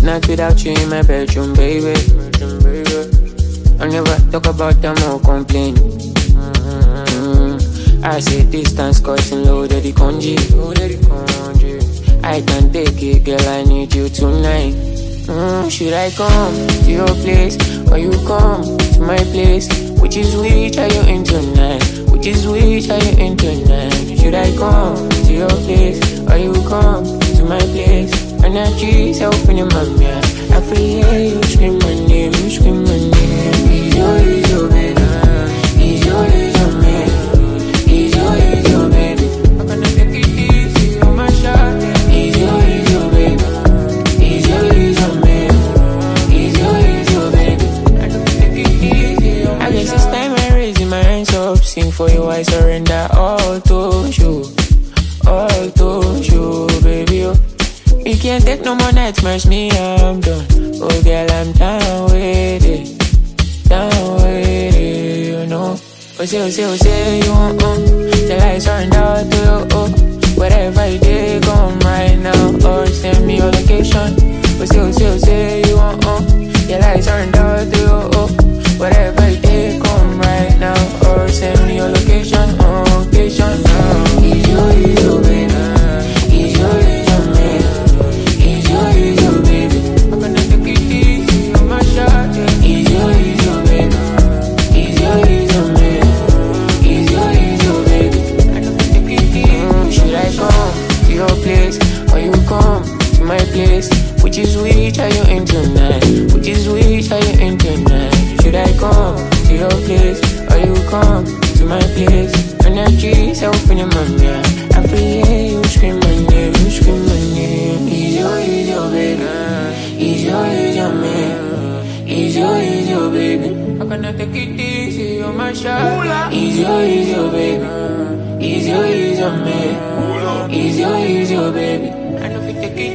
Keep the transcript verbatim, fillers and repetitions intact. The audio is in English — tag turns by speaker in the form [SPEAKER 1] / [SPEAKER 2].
[SPEAKER 1] night without you in my bedroom, baby. I never talk about them or complain. Mm-hmm. I say distance causing low to the congee. I can't take it, girl, I need you tonight. Mm, should I come to your place or you come to my place? Which is which are you in tonight? Which is which are you in tonight? Should I come to your place or you come to my place? And I trees open in my mirror. I feel yeah, you scream my name, you scream my name. Is your, is your baby? Is your, is your man? Is your, is your baby? I'm gonna take it easy on my shot. Is your, is your baby? Is your, is your man? Is your, is your baby? I'm gonna take it easy on my shot. I guess it's time I raise my hands up. Sing for you, I surrender all to you. All to you, baby. Oh. You can't take no more nightmares, me, I'm done. Oh, girl, I'm down with it. Down with it, you know. Oh, say, oh, say, oh, say, you want, uh. Till I surrender to you, oh. Whatever you did, come right now. Or send me your location. Oh, say, oh, say, oh, say, you want, uh. Till I surrender to you, oh. Whatever you did, come right now. Or send me your location, oh, location now. Is you, is you, baby. Is you, is you, man. Is you, is you, baby. I'm gonna take it easy on my shot, yeah. Is you, is you, baby. Is you, is you, man. Is you, is you, baby. I know if take it easy. Mm, should I come to your place or you come to my place? Which is which are you in tonight? Which is which are you in tonight? Should I come to your place or you come to my place? Energy open in my mirror. I feel yeah, you scream my name, you scream my name. Is your, is your baby? Is your, is your man? Is your, is your baby? I'm gonna take it easy on my shot. Is your, is your baby? Is your, is your man? Is your, is your baby? I know if you take it